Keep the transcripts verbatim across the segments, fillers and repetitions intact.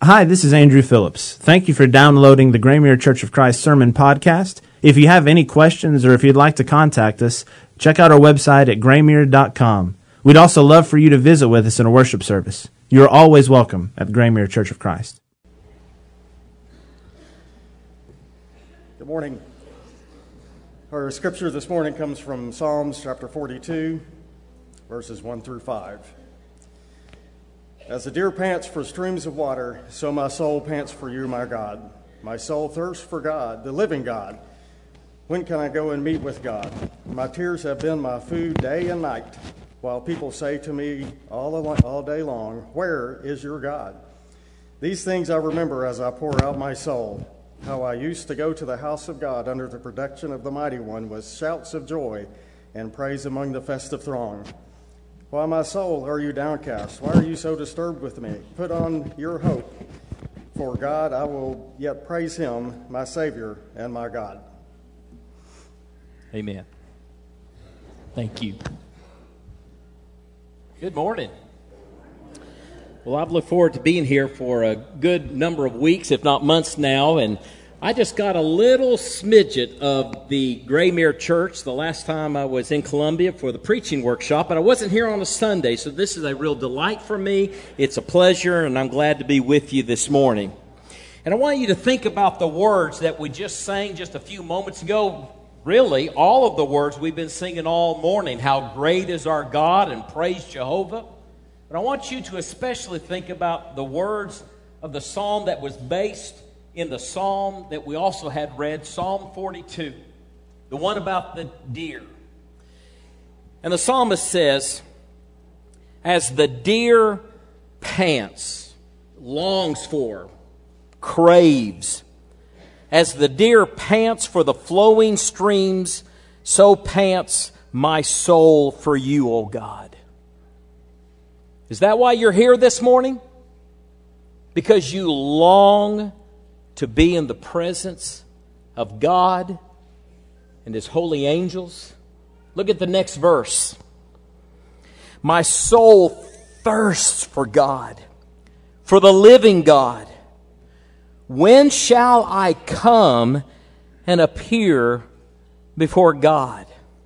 Hi, this is Andrew Phillips. Thank you for downloading the Graymere Church of Christ Sermon Podcast. If you have any questions or if you'd like to contact us, check out our website at graymere dot com. We'd also love for you to visit with us in a worship service. You are always welcome at the Graymere Church of Christ. Good morning. Our scripture this morning comes from Psalms chapter forty-two, verses one through five. As the deer pants for streams of water, so my soul pants for you, my God. My soul thirsts for God, the living God. When can I go and meet with God? My tears have been my food day and night, while people say to me all, all day long, where is your God? These things I remember as I pour out my soul, how I used to go to the house of God under the protection of the Mighty One with shouts of joy and praise among the festive throng. Why, my soul, are you downcast? Why are you so disturbed with me? Put on your hope. For God, I will yet praise him, my Savior and my God. Amen. Thank you. Good morning. Well, I've looked forward to being here for a good number of weeks, if not months now, and I just got a little smidget of the Graymere Church the last time I was in Columbia for the preaching workshop, but I wasn't here on a Sunday, so this is a real delight for me. It's a pleasure, and I'm glad to be with you this morning. And I want you to think about the words that we just sang just a few moments ago. Really, all of the words we've been singing all morning, how great is our God, and praise Jehovah. But I want you to especially think about the words of the psalm that was based in the psalm that we also had read, Psalm forty-two, the one about the deer. And the psalmist says, as the deer pants, longs for, craves, as the deer pants for the flowing streams, so pants my soul for you, O God. Is that why you're here this morning? Because you long to be in the presence of God and his holy angels? Look at the next verse. My soul thirsts for God, for the living God. When shall I come and appear before God?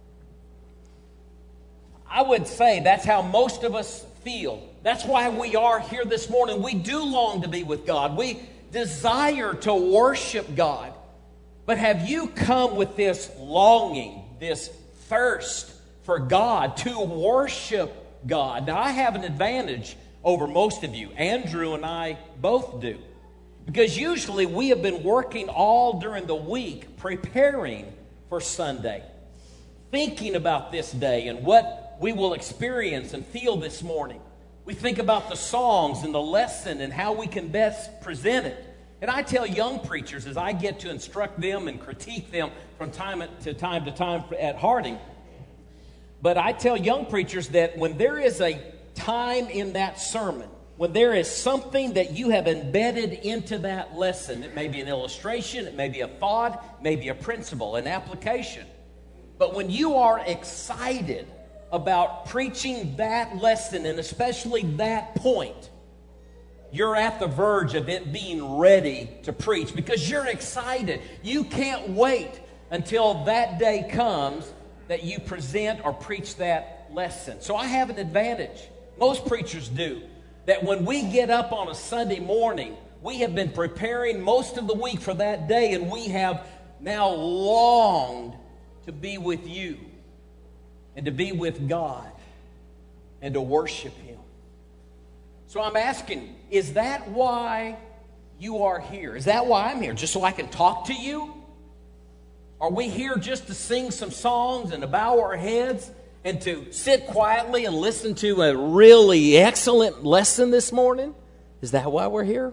I would say that's how most of us feel. That's why we are here this morning. We do long to be with God. We desire to worship God. But have you come with this longing, this thirst for God, to worship God? Now, I have an advantage over most of you. Andrew and I both do. Because usually we have been working all during the week preparing for Sunday, thinking about this day and what we will experience and feel this morning. We think about the songs and the lesson and how we can best present it. And I tell young preachers, as I get to instruct them and critique them from time to time to time at Harding, but I tell young preachers that when there is a time in that sermon, when there is something that you have embedded into that lesson, it may be an illustration, it may be a thought, it may be a principle, an application. But when you are excited about preaching that lesson, and especially that point, you're at the verge of it being ready to preach because you're excited. You can't wait until that day comes that you present or preach that lesson. So I have an advantage. Most preachers do. That when we get up on a Sunday morning, we have been preparing most of the week for that day, and we have now longed to be with you and to be with God and to worship him. So I'm asking, is that why you are here? Is that why I'm here? Just so I can talk to you? Are we here just to sing some songs and to bow our heads and to sit quietly and listen to a really excellent lesson this morning? Is that why we're here?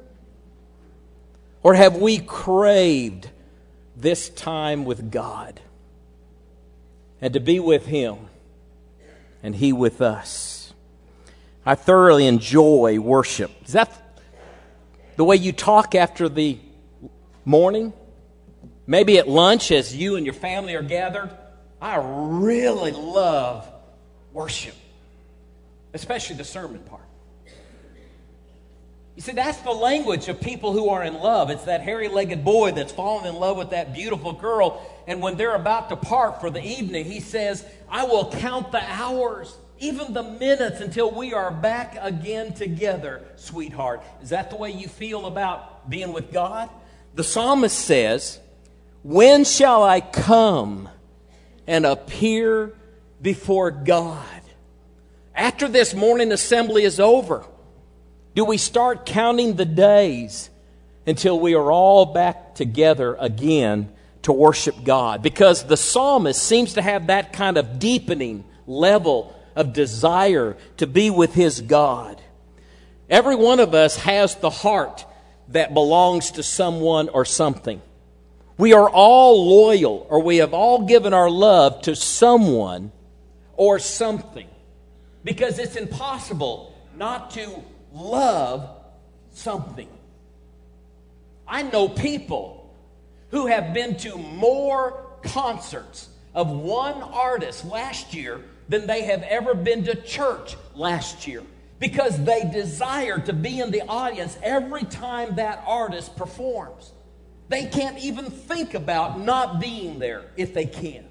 Or have we craved this time with God and to be with him and he with us? I thoroughly enjoy worship. Is that the way you talk after the morning? Maybe at lunch as you and your family are gathered. I really love worship, especially the sermon part. You see, that's the language of people who are in love. It's that hairy-legged boy that's fallen in love with that beautiful girl, and when they're about to part for the evening, he says, I will count the hours, even the minutes, until we are back again together, sweetheart. Is that the way you feel about being with God? The psalmist says, when shall I come and appear before God? After this morning assembly is over, do we start counting the days until we are all back together again to worship God? Because the psalmist seems to have that kind of deepening level of desire to be with his God. Every one of us has the heart that belongs to someone or something. We are all loyal, or we have all given our love to someone or something. Because it's impossible not to love something. I know people who have been to more concerts of one artist last year than they have ever been to church last year, because they desire to be in the audience every time that artist performs. They can't even think about not being there if they can.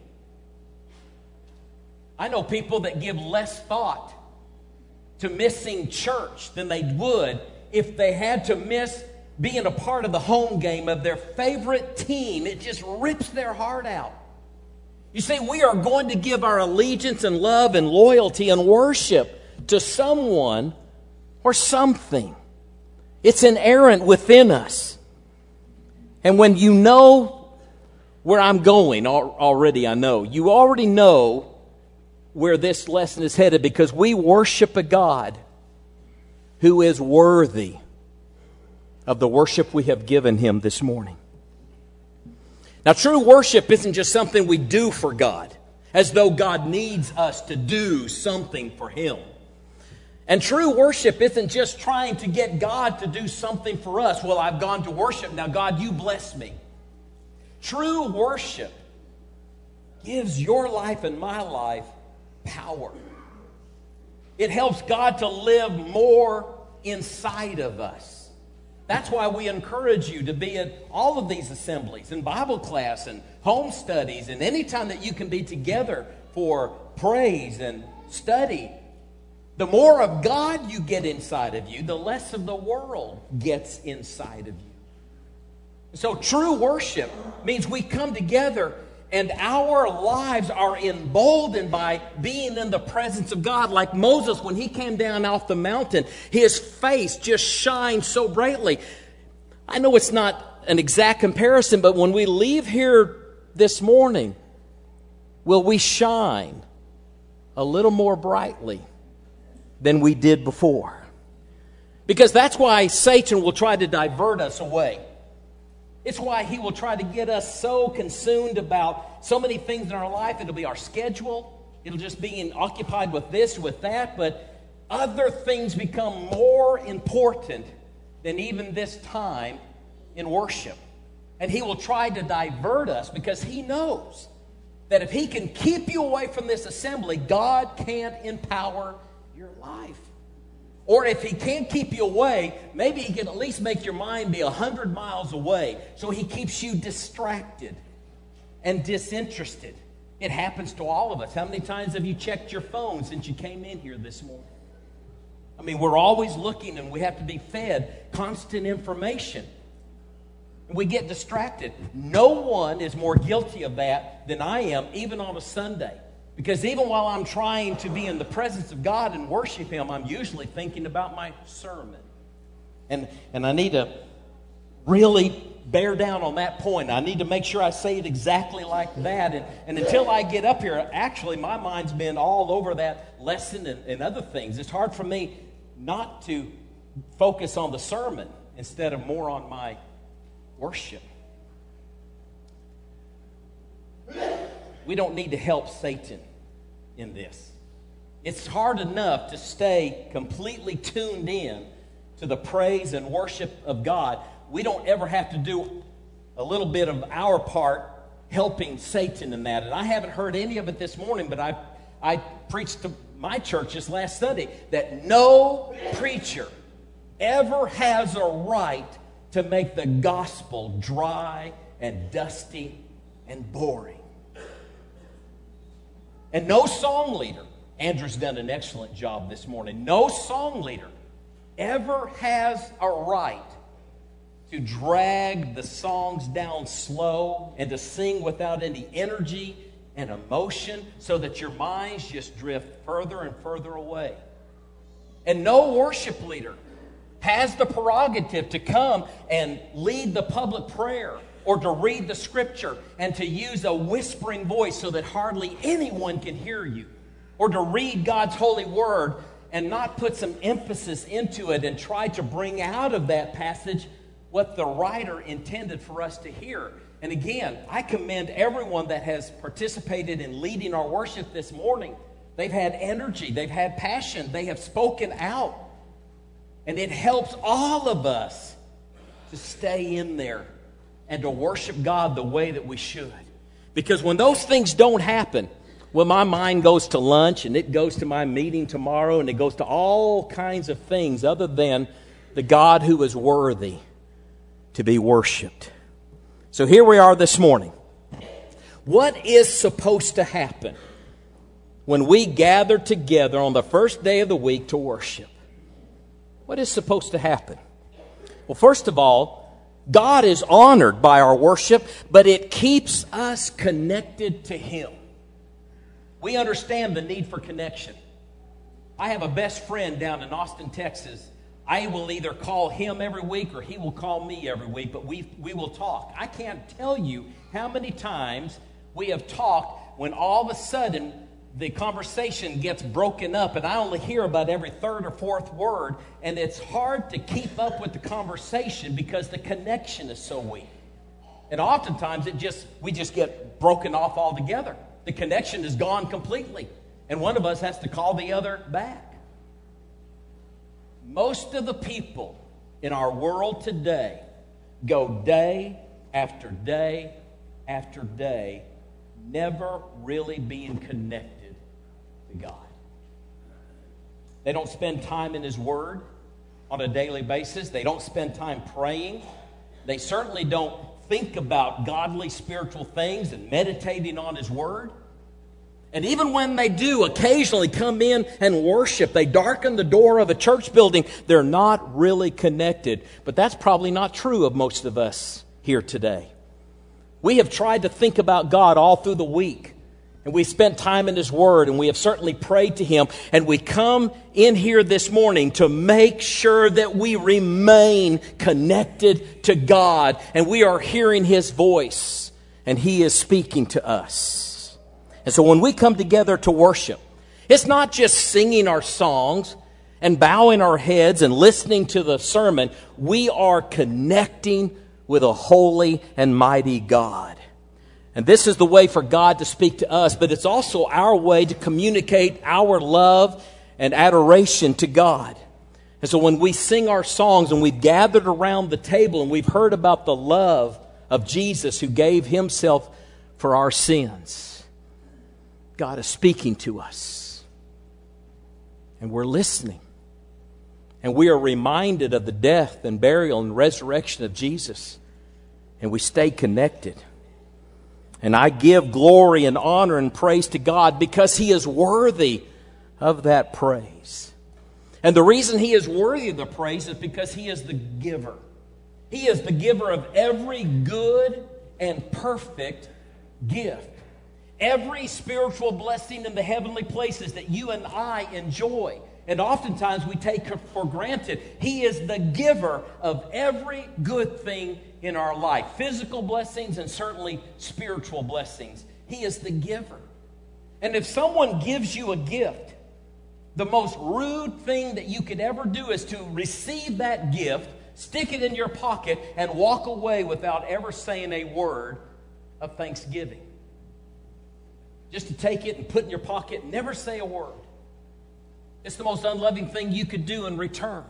I know people that give less thought to missing church than they would if they had to miss being a part of the home game of their favorite team. It just rips their heart out. You see, we are going to give our allegiance and love and loyalty and worship to someone or something. It's inherent within us. And when you know where I'm going, already I know, you already know where this lesson is headed, because we worship a God who is worthy of the worship we have given him this morning. Now, true worship isn't just something we do for God, as though God needs us to do something for him. And true worship isn't just trying to get God to do something for us. Well, I've gone to worship. Now, God, you bless me. True worship gives your life and my life power. It helps God to live more inside of us. That's why we encourage you to be at all of these assemblies and Bible class and home studies, and any time that you can be together for praise and study. The more of God you get inside of you, the less of the world gets inside of you. So true worship means we come together and our lives are emboldened by being in the presence of God. Like Moses, when he came down off the mountain, his face just shined so brightly. I know it's not an exact comparison, but when we leave here this morning, will we shine a little more brightly than we did before? Because that's why Satan will try to divert us away. It's why he will try to get us so consumed about so many things in our life. It'll be our schedule. It'll just be occupied with this, with that. But other things become more important than even this time in worship. And he will try to divert us because he knows that if he can keep you away from this assembly, God can't empower your life. Or if he can't keep you away, maybe he can at least make your mind be a hundred miles away, so he keeps you distracted and disinterested. It happens to all of us. How many times have you checked your phone since you came in here this morning? I mean, we're always looking, and we have to be fed constant information. We get distracted. No one is more guilty of that than I am, even on a Sunday. Because even while I'm trying to be in the presence of God and worship him, I'm usually thinking about my sermon. And, and I need to really bear down on that point. I need to make sure I say it exactly like that. And, and until I get up here, actually, my mind's been all over that lesson and, and other things. It's hard for me not to focus on the sermon instead of more on my worship. We don't need to help Satan in this. It's hard enough to stay completely tuned in to the praise and worship of God. We don't ever have to do a little bit of our part helping Satan in that. And I haven't heard any of it this morning, but I, I preached to my church this last Sunday that no preacher ever has a right to make the gospel dry and dusty and boring. And no song leader, Andrew's done an excellent job this morning, no song leader ever has a right to drag the songs down slow and to sing without any energy and emotion so that your minds just drift further and further away. And no worship leader has the prerogative to come and lead the public prayer or to read the scripture and to use a whispering voice so that hardly anyone can hear you, or to read God's holy word and not put some emphasis into it and try to bring out of that passage what the writer intended for us to hear. And again, I commend everyone that has participated in leading our worship this morning. They've had energy, they've had passion, they have spoken out. And it helps all of us to stay in there and to worship God the way that we should. Because when those things don't happen, when my mind goes to lunch and it goes to my meeting tomorrow and it goes to all kinds of things other than the God who is worthy to be worshiped. So here we are this morning. What is supposed to happen when we gather together on the first day of the week to worship? What is supposed to happen? Well, first of all, God is honored by our worship, but it keeps us connected to Him. We understand the need for connection. I have a best friend down in Austin, Texas. I will either call him every week or he will call me every week, but we we will talk. I can't tell you how many times we have talked when all of a sudden the conversation gets broken up and I only hear about every third or fourth word, and it's hard to keep up with the conversation because the connection is so weak. And oftentimes it just we just get broken off altogether. The connection is gone completely, and one of us has to call the other back. Most of the people in our world today go day after day after day never really being connected to God. They don't spend time in His Word on a daily basis. They don't spend time praying. They certainly don't think about godly spiritual things and meditating on His Word. And even when they do occasionally come in and worship, they darken the door of a church building, they're not really connected. But that's probably not true of most of us here today. We have tried to think about God all through the week. And we spent time in His Word, and we have certainly prayed to Him. And we come in here this morning to make sure that we remain connected to God. And we are hearing His voice, and He is speaking to us. And so when we come together to worship, it's not just singing our songs and bowing our heads and listening to the sermon. We are connecting with a holy and mighty God. And this is the way for God to speak to us, but it's also our way to communicate our love and adoration to God. And so when we sing our songs and we've gathered around the table and we've heard about the love of Jesus who gave Himself for our sins, God is speaking to us. And we're listening. And we are reminded of the death and burial and resurrection of Jesus. And we stay connected. And I give glory and honor and praise to God because He is worthy of that praise. And the reason He is worthy of the praise is because He is the giver. He is the giver of every good and perfect gift. Every spiritual blessing in the heavenly places that you and I enjoy, and oftentimes we take for granted. He is the giver of every good thing in our life. Physical blessings and certainly spiritual blessings. He is the giver. And if someone gives you a gift, the most rude thing that you could ever do is to receive that gift, stick it in your pocket, and walk away without ever saying a word of thanksgiving. Just to take it and put in your pocket and never say a word. It's the most unloving thing you could do in return.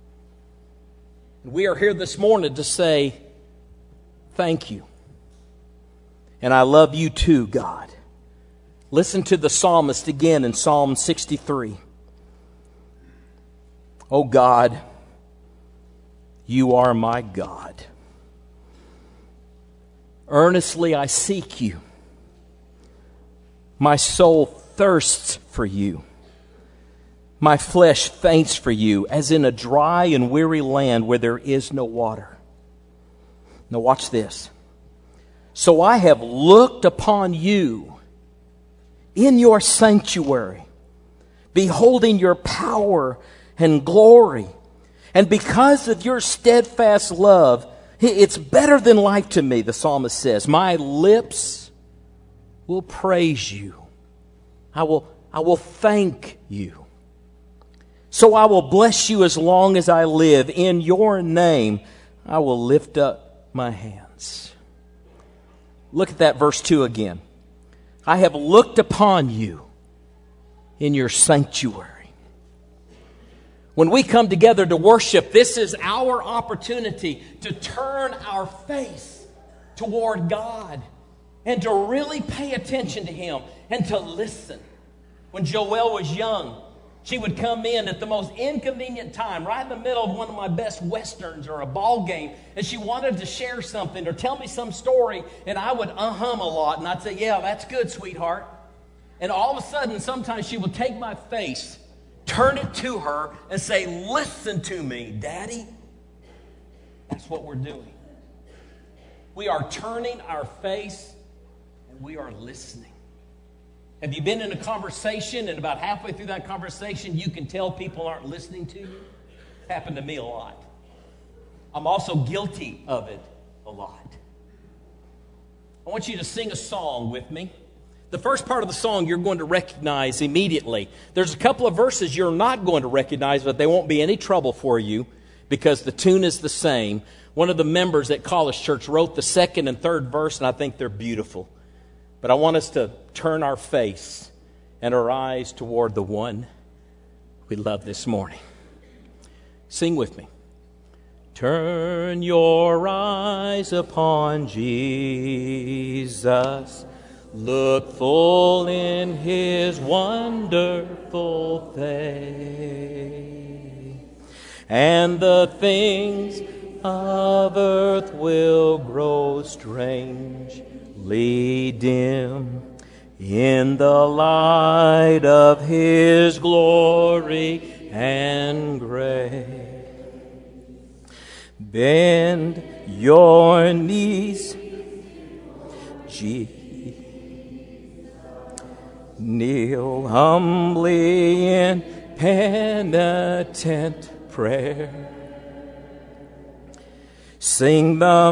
And we are here this morning to say, thank you. And I love you too, God. Listen to the psalmist again in Psalm sixty-three. Oh God, You are my God. Earnestly I seek you. My soul thirsts for you. My flesh faints for you, as in a dry and weary land where there is no water. Now watch this. So I have looked upon you in your sanctuary, beholding your power and glory. And because of your steadfast love, it's better than life to me, the psalmist says. My lips will praise you. I will, I will thank you. So I will bless you as long as I live. In your name, I will lift up my hands. Look at that verse two again. I have looked upon you in your sanctuary. When we come together to worship, this is our opportunity to turn our face toward God and to really pay attention to Him and to listen. When Joelle was young, she would come in at the most inconvenient time, right in the middle of one of my best westerns or a ball game, and she wanted to share something or tell me some story, and I would uh-hum a lot, and I'd say, yeah, that's good, sweetheart. And all of a sudden, sometimes she would take my face, turn it to her, and say, listen to me, Daddy. That's what we're doing. We are turning our face, and we are listening. Have you been in a conversation, and about halfway through that conversation, you can tell people aren't listening to you? It's happened to me a lot. I'm also guilty of it a lot. I want you to sing a song with me. The first part of the song you're going to recognize immediately. There's a couple of verses you're not going to recognize, but they won't be any trouble for you because the tune is the same. One of the members at College Church wrote the second and third verse, and I think they're beautiful. But I want us to turn our face and our eyes toward the one we love this morning. Sing with me. Turn your eyes upon Jesus. Look full in His wonderful face. And the things of earth will grow strange, dim in the light of His glory and grace. Bend your knees, Jesus. Kneel humbly in penitent prayer. Sing the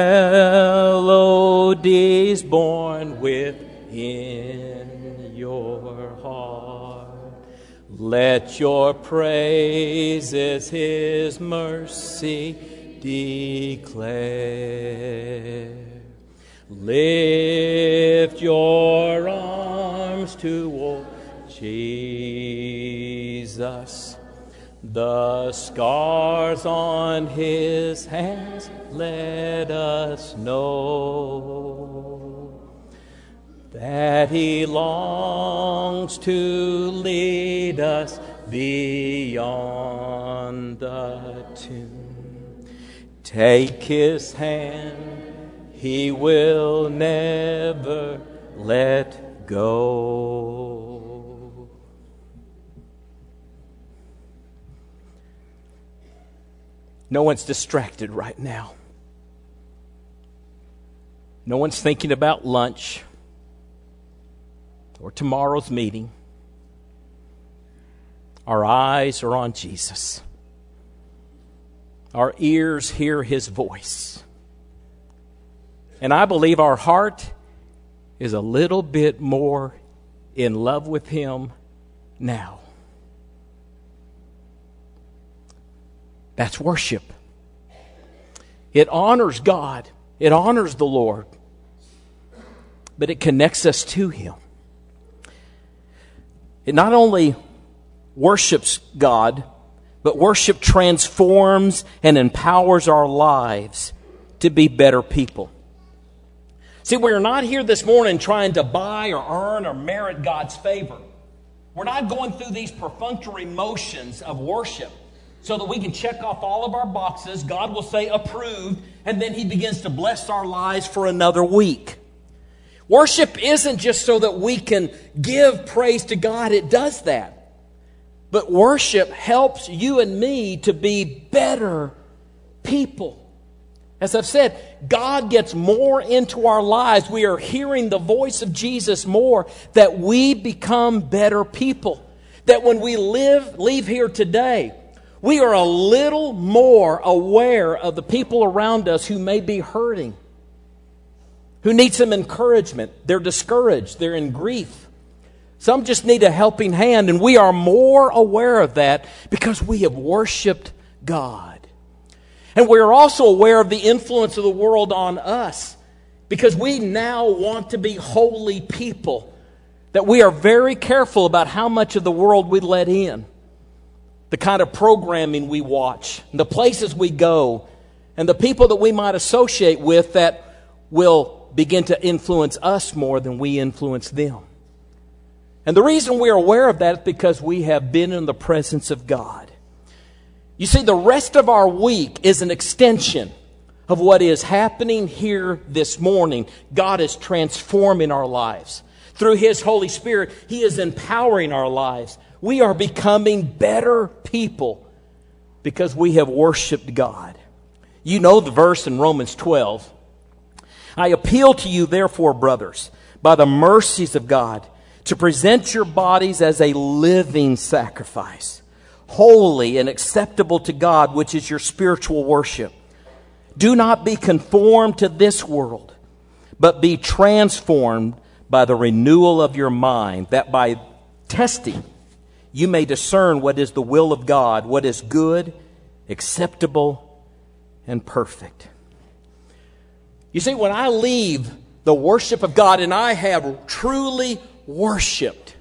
melodies born within your heart. Let your praises His mercy declare. Lift your arms toward Jesus. The scars on His hands let us know that He longs to lead us beyond the tomb. Take His hand, He will never let go. No one's distracted right now. No one's thinking about lunch or tomorrow's meeting. Our eyes are on Jesus. Our ears hear His voice. And I believe our heart is a little bit more in love with Him now. That's worship. It honors God. It honors the Lord. But it connects us to Him. It not only worships God, but worship transforms and empowers our lives to be better people. See, we're not here this morning trying to buy or earn or merit God's favor. We're not going through these perfunctory motions of worship. so that we can check off all of our boxes. God will say approved, and then He begins to bless our lives for another week. Worship isn't just so that we can give praise to God. It does that. But worship helps you and me to be better people. As I've said, God gets more into our lives. We are hearing the voice of Jesus more, that we become better people. That when we live, leave here today, we are a little more aware of the people around us who may be hurting, who need some encouragement. They're discouraged. They're in grief. Some just need a helping hand, and we are more aware of that because we have worshiped God. And we're also aware of the influence of the world on us because we now want to be holy people, that we are very careful about how much of the world we let in, the kind of programming we watch, the places we go, and the people that we might associate with that will begin to influence us more than we influence them. And the reason we are aware of that is because we have been in the presence of God. You see, the rest of our week is an extension of what is happening here this morning. God is transforming our lives. Through His Holy Spirit, He is empowering our lives. We are becoming better people because we have worshiped God. You know the verse in Romans twelve. I appeal to you, therefore, brothers, by the mercies of God, to present your bodies as a living sacrifice, holy and acceptable to God, which is your spiritual worship. Do not be conformed to this world, but be transformed by the renewal of your mind, that by testing you may discern what is the will of God, what is good, acceptable, and perfect. You see, when I leave the worship of God and I have truly worshiped,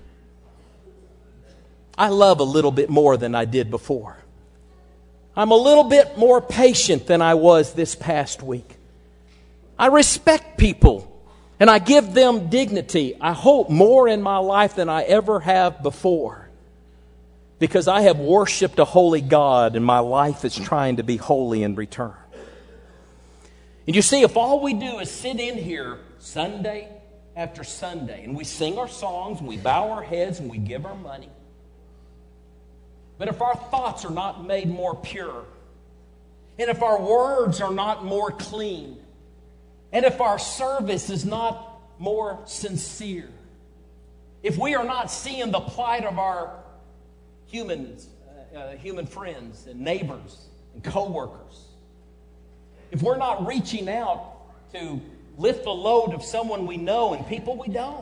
I love a little bit more than I did before. I'm a little bit more patient than I was this past week. I respect people and I give them dignity, I hope, more in my life than I ever have before, because I have worshiped a holy God and my life is trying to be holy in return. And you see, if all we do is sit in here Sunday after Sunday and we sing our songs and we bow our heads and we give our money, but if our thoughts are not made more pure, and if our words are not more clean, and if our service is not more sincere, if we are not seeing the plight of our humans, uh, human friends and neighbors and co-workers, if we're not reaching out to lift the load of someone we know and people we don't,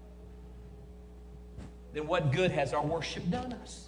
then what good has our worship done us?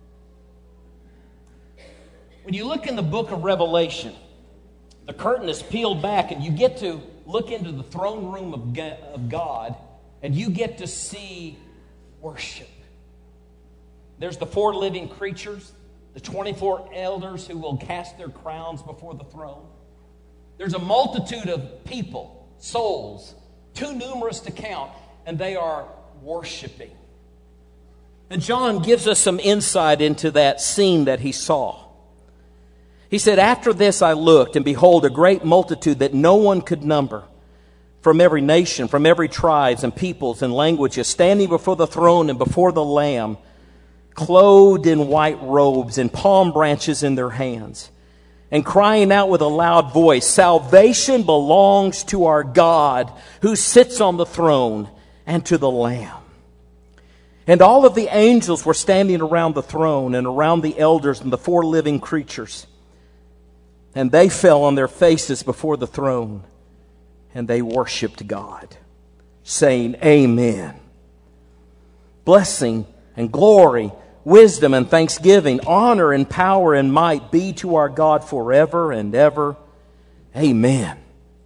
When you look in the book of Revelation, the curtain is peeled back and you get to look into the throne room of God and you get to see worship. There's the four living creatures, the twenty-four elders who will cast their crowns before the throne. There's a multitude of people, souls, too numerous to count, and they are worshiping. And John gives us some insight into that scene that he saw. He said, after this I looked, and behold, a great multitude that no one could number, from every nation, from every tribes and peoples and languages, standing before the throne and before the Lamb, clothed in white robes and palm branches in their hands, and crying out with a loud voice, salvation belongs to our God who sits on the throne and to the Lamb. And all of the angels were standing around the throne and around the elders and the four living creatures. And they fell on their faces before the throne, and they worshiped God, saying, Amen. Blessing and glory, wisdom and thanksgiving, honor and power and might be to our God forever and ever. Amen.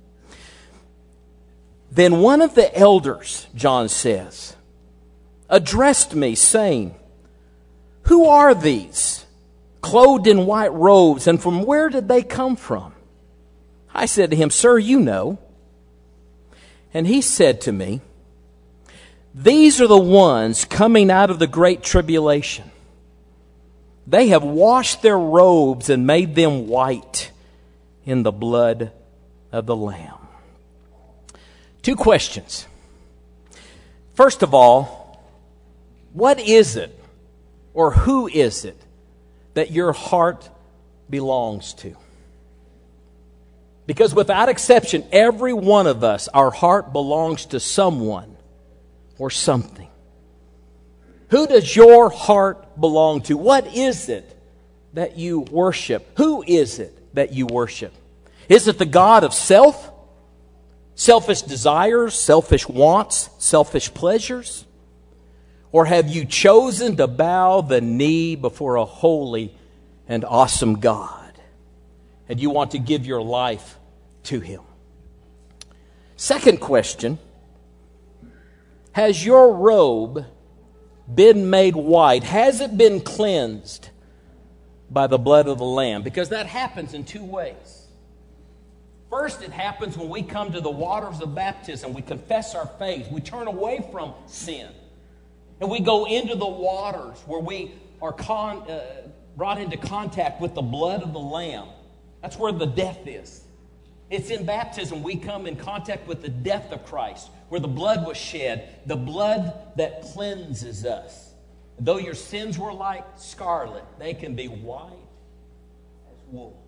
Then one of the elders, John says, addressed me, saying, who are these, clothed in white robes, and from where did they come from? I said to him, Sir, you know. And he said to me, these are the ones coming out of the great tribulation. They have washed their robes and made them white in the blood of the Lamb. Two questions. First of all, what is it or who is it that your heart belongs to? Because without exception, every one of us, our heart belongs to someone or something. Who does your heart belong to? What is it that you worship? Who is it that you worship? Is it the God of self? Selfish desires, selfish wants, selfish pleasures? Or have you chosen to bow the knee before a holy and awesome God, and you want to give your life to Him? Second question, has your robe been made white? Has it been cleansed by the blood of the Lamb? Because that happens in two ways. First, it happens when we come to the waters of baptism. We confess our faith. We turn away from sin. And we go into the waters where we are con, uh, brought into contact with the blood of the Lamb. That's where the death is. It's in baptism we come in contact with the death of Christ, where the blood was shed, the blood that cleanses us. Though your sins were like scarlet, they can be white as wool.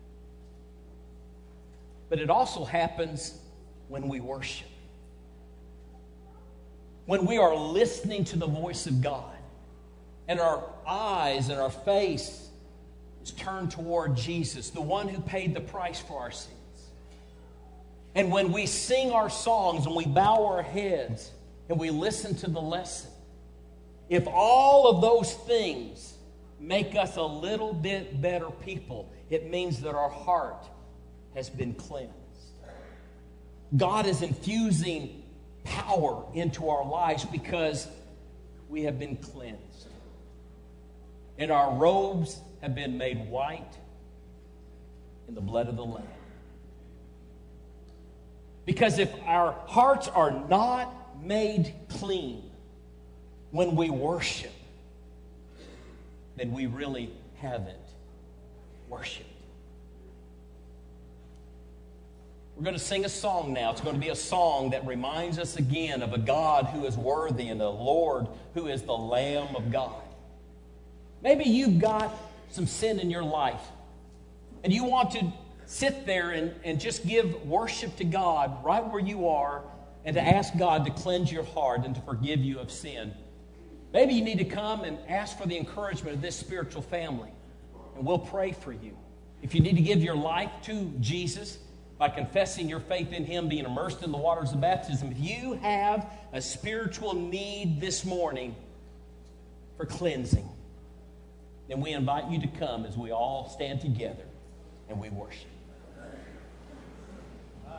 But it also happens when we worship. When we are listening to the voice of God, and our eyes and our face is turned toward Jesus, the one who paid the price for our sins. And when we sing our songs and we bow our heads and we listen to the lesson, if all of those things make us a little bit better people, it means that our heart has been cleansed. God is infusing power into our lives because we have been cleansed. And our robes have been made white in the blood of the Lamb. Because if our hearts are not made clean when we worship, then we really haven't worshiped. We're going to sing a song now. It's going to be a song that reminds us again of a God who is worthy and a Lord who is the Lamb of God. Maybe you've got some sin in your life and you want to sit there and, and just give worship to God right where you are and to ask God to cleanse your heart and to forgive you of sin. Maybe you need to come and ask for the encouragement of this spiritual family, and we'll pray for you. If you need to give your life to Jesus by confessing your faith in Him, being immersed in the waters of baptism, if you have a spiritual need this morning for cleansing, then we invite you to come as we all stand together and we worship.